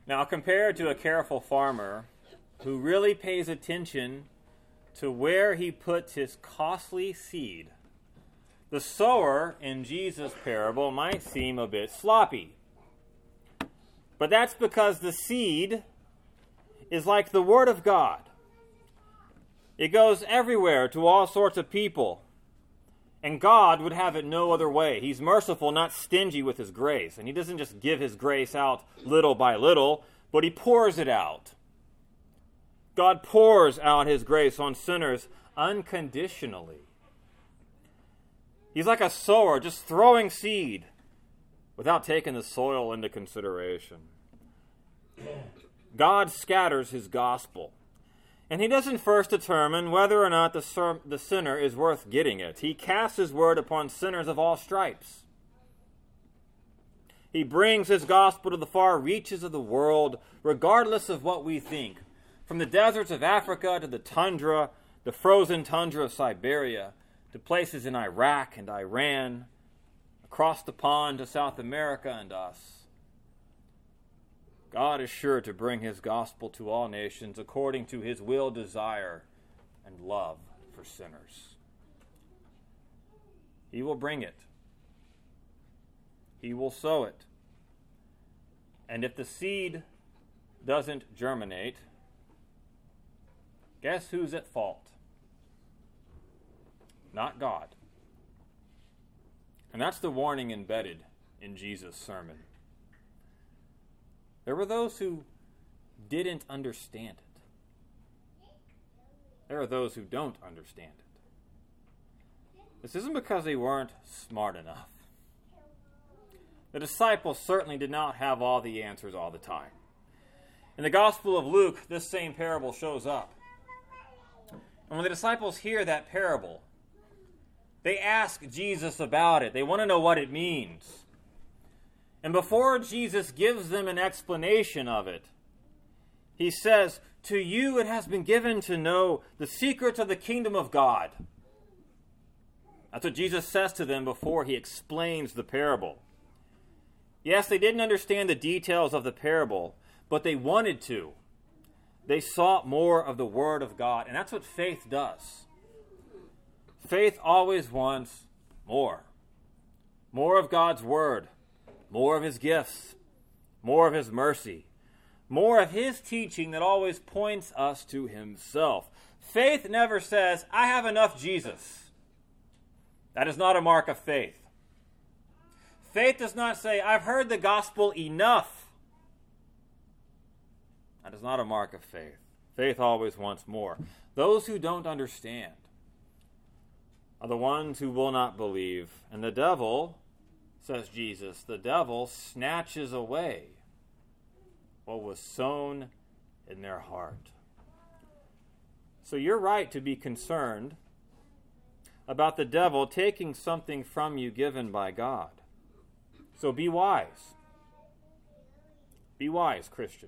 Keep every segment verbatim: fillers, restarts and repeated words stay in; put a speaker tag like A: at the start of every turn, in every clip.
A: Now, compared to a careful farmer who really pays attention to where he puts his costly seed, the sower in Jesus' parable might seem a bit sloppy. But that's because the seed is like the Word of God. It goes everywhere to all sorts of people. And God would have it no other way. He's merciful, not stingy with His grace. And He doesn't just give His grace out little by little, but He pours it out. God pours out His grace on sinners unconditionally. He's like a sower just throwing seed without taking the soil into consideration. God scatters His gospel. And He doesn't first determine whether or not the, ser- the sinner is worth getting it. He casts His word upon sinners of all stripes. He brings His gospel to the far reaches of the world, regardless of what we think. From the deserts of Africa to the tundra, the frozen tundra of Siberia, to places in Iraq and Iran, across the pond to South America and us. God is sure to bring His gospel to all nations according to His will, desire, and love for sinners. He will bring it. He will sow it. And if the seed doesn't germinate, guess who's at fault? Not God. And that's the warning embedded in Jesus' sermon. There were those who didn't understand it. There are those who don't understand it. This isn't because they weren't smart enough. The disciples certainly did not have all the answers all the time. In the Gospel of Luke, this same parable shows up. And when the disciples hear that parable, they ask Jesus about it. They want to know what it means. And before Jesus gives them an explanation of it, He says, "To you it has been given to know the secrets of the kingdom of God." That's what Jesus says to them before He explains the parable. Yes, they didn't understand the details of the parable, but they wanted to. They sought more of the Word of God, and that's what faith does. Faith always wants more. More of God's Word. More of His gifts, more of His mercy, more of His teaching that always points us to Himself. Faith never says, "I have enough Jesus." That is not a mark of faith. Faith does not say, "I've heard the gospel enough." That is not a mark of faith. Faith always wants more. Those who don't understand are the ones who will not believe, and the devil, says Jesus, the devil snatches away what was sown in their heart. So you're right to be concerned about the devil taking something from you given by God. So be wise. Be wise, Christian.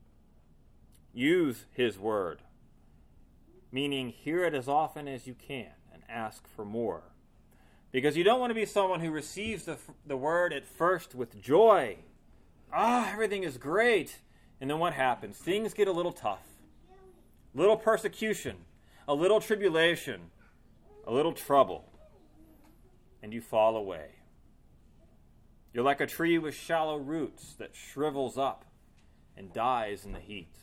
A: Use His word, meaning hear it as often as you can and ask for more. Because you don't want to be someone who receives the, the word at first with joy. Ah, everything is great. And then what happens? Things get a little tough. Little persecution, a little tribulation, a little trouble. And you fall away. You're like a tree with shallow roots that shrivels up and dies in the heat.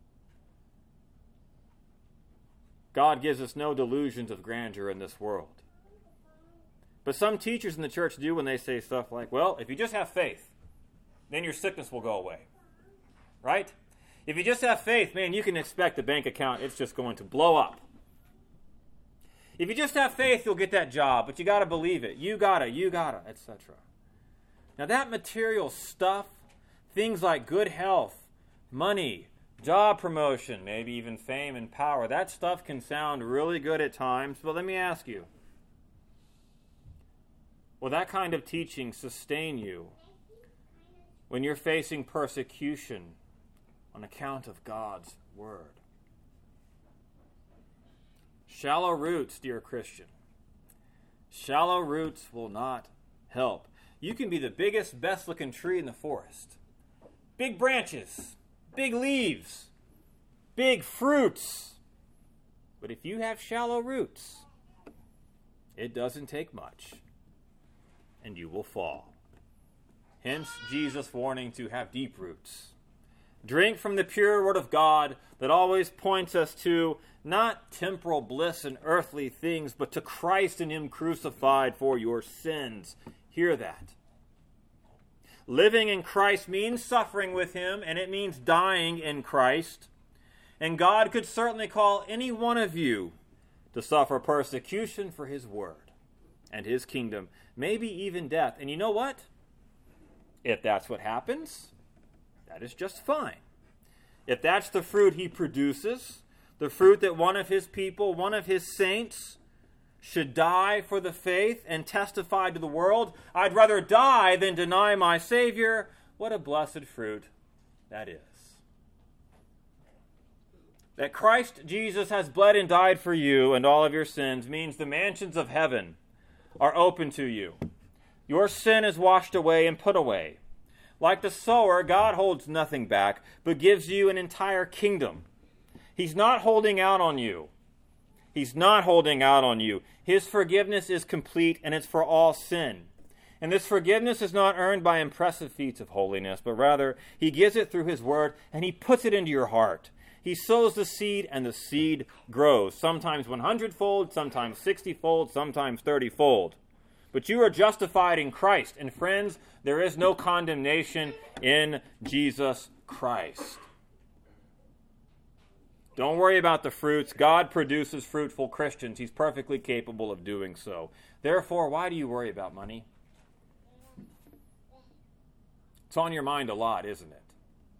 A: God gives us no delusions of grandeur in this world. But some teachers in the church do when they say stuff like, well, if you just have faith, then your sickness will go away. Right? If you just have faith, man, you can expect the bank account, it's just going to blow up. If you just have faith, you'll get that job, but you got to believe it. You got to, you got to, et cetera. Now that material stuff, things like good health, money, job promotion, maybe even fame and power, that stuff can sound really good at times, but let me ask you, will that kind of teaching sustain you when you're facing persecution on account of God's word? Shallow roots, dear Christian. Shallow roots will not help. You can be the biggest, best-looking tree in the forest, big branches, big leaves, big fruits. But if you have shallow roots, it doesn't take much, and you will fall. Hence, Jesus' warning to have deep roots. Drink from the pure word of God that always points us to not temporal bliss and earthly things, but to Christ and Him crucified for your sins. Hear that. Living in Christ means suffering with Him, and it means dying in Christ. And God could certainly call any one of you to suffer persecution for His word and His kingdom, maybe even death. And you know what? If that's what happens, that is just fine. If that's the fruit He produces, the fruit that one of His people, one of His saints, should die for the faith and testify to the world, I'd rather die than deny my Savior. What a blessed fruit that is. That Christ Jesus has bled and died for you and all of your sins means the mansions of heaven are open to you. Your sin is washed away and put away. Like the sower, God holds nothing back, but gives you an entire kingdom. He's not holding out on you. He's not holding out on you. His forgiveness is complete, and it's for all sin. And this forgiveness is not earned by impressive feats of holiness, but rather He gives it through His word, and He puts it into your heart. He sows the seed, and the seed grows, sometimes one hundred-fold, sometimes sixty-fold, sometimes thirty-fold. But you are justified in Christ. And friends, there is no condemnation in Jesus Christ. Don't worry about the fruits. God produces fruitful Christians. He's perfectly capable of doing so. Therefore, why do you worry about money? It's on your mind a lot, isn't it?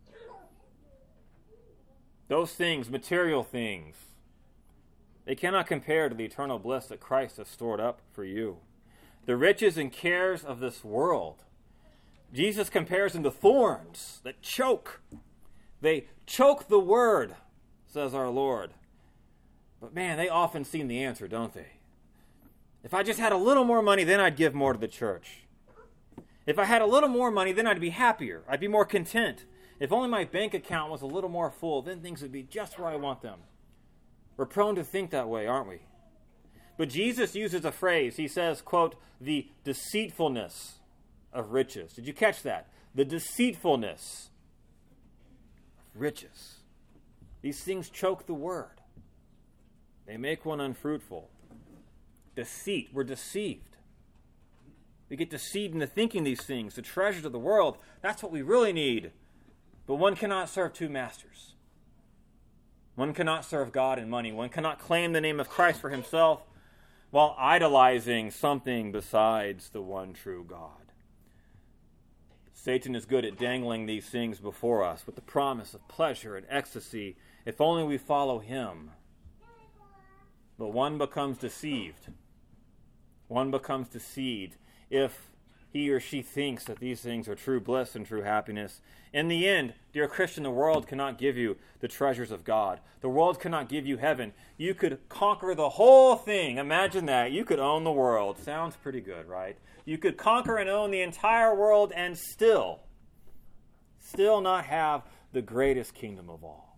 A: Those things, material things, they cannot compare to the eternal bliss that Christ has stored up for you. The riches and cares of this world, Jesus compares them to thorns that choke. They choke the word, says our Lord. But man, they often seem the answer, don't they? If I just had a little more money, then I'd give more to the church. If I had a little more money, then I'd be happier. I'd be more content. If only my bank account was a little more full, then things would be just where I want them. We're prone to think that way, aren't we? But Jesus uses a phrase. He says, quote, the deceitfulness of riches. Did you catch that? The deceitfulness of riches. These things choke the word. They make one unfruitful. Deceit. We're deceived. We get deceived into thinking these things. The treasures of the world, that's what we really need. But one cannot serve two masters. One cannot serve God and money. One cannot claim the name of Christ for himself while idolizing something besides the one true God. Satan is good at dangling these things before us with the promise of pleasure and ecstasy if only we follow him. But one becomes deceived. One becomes deceived if he or she thinks that these things are true bliss and true happiness. In the end, dear Christian, the world cannot give you the treasures of God. The world cannot give you heaven. You could conquer the whole thing. Imagine that. You could own the world. Sounds pretty good, right? You could conquer and own the entire world and still, still not have the greatest kingdom of all.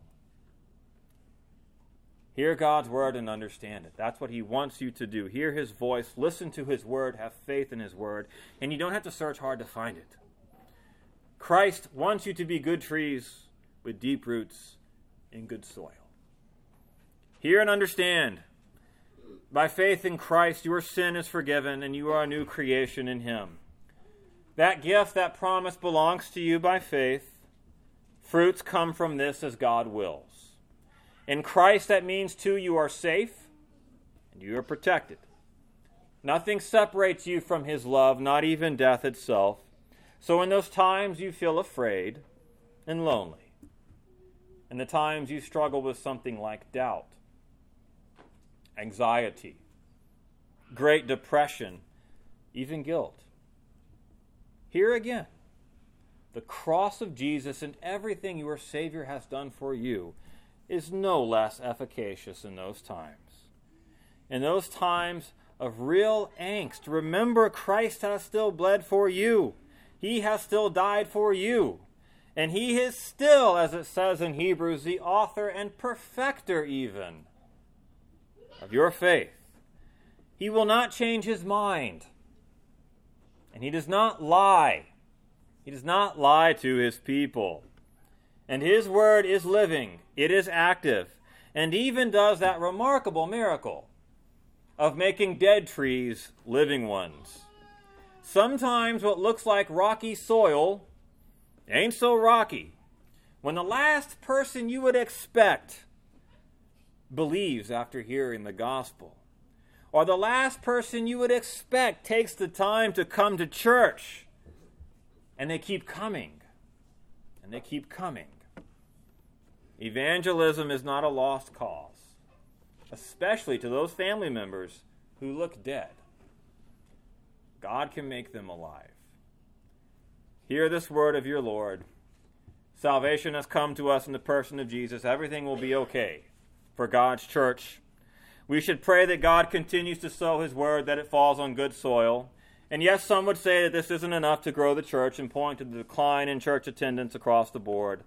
A: Hear God's word and understand it. That's what he wants you to do. Hear his voice, listen to his word, have faith in his word, and you don't have to search hard to find it. Christ wants you to be good trees with deep roots in good soil. Hear and understand. By faith in Christ, your sin is forgiven and you are a new creation in him. That gift, that promise belongs to you by faith. Fruits come from this as God wills. In Christ, that means, too, you are safe and you are protected. Nothing separates you from his love, not even death itself. So in those times you feel afraid and lonely, and the times you struggle with something like doubt, anxiety, great depression, even guilt, hear again, the cross of Jesus and everything your Savior has done for you is no less efficacious in those times. In those times of real angst, remember Christ has still bled for you. He has still died for you. And he is still, as it says in Hebrews, the author and perfecter even of your faith. He will not change his mind. And he does not lie. He does not lie to his people. And his word is living. It is active. And even does that remarkable miracle of making dead trees living ones. Sometimes what looks like rocky soil ain't so rocky. When the last person you would expect believes after hearing the gospel, or the last person you would expect takes the time to come to church, and they keep coming, and they keep coming. Evangelism is not a lost cause, especially to those family members who look dead. God can make them alive. Hear this word of your Lord. Salvation has come to us in the person of Jesus. Everything will be okay for God's church. We should pray that God continues to sow his word, that it falls on good soil. And yes, some would say that this isn't enough to grow the church and point to the decline in church attendance across the board.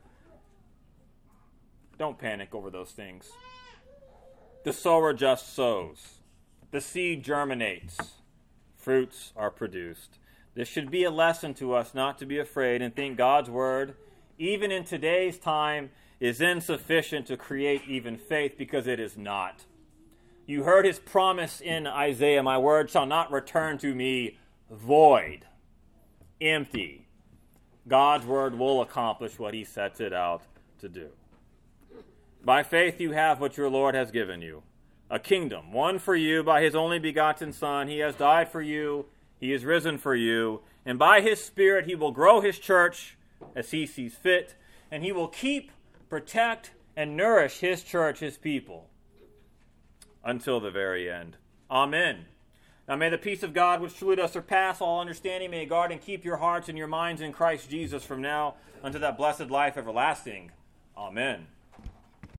A: Don't panic over those things. The sower just sows. The seed germinates. Fruits are produced. This should be a lesson to us not to be afraid and think God's word, even in today's time, is insufficient to create even faith, because it is not. You heard his promise in Isaiah, my word shall not return to me void, empty. God's word will accomplish what he sets it out to do. By faith you have what your Lord has given you, a kingdom, won for you by his only begotten Son. He has died for you, he is risen for you, and by his Spirit he will grow his church as he sees fit, and he will keep, protect, and nourish his church, his people, until the very end. Amen. Now may the peace of God, which truly does surpass all understanding, may guard and keep your hearts and your minds in Christ Jesus from now unto that blessed life everlasting. Amen.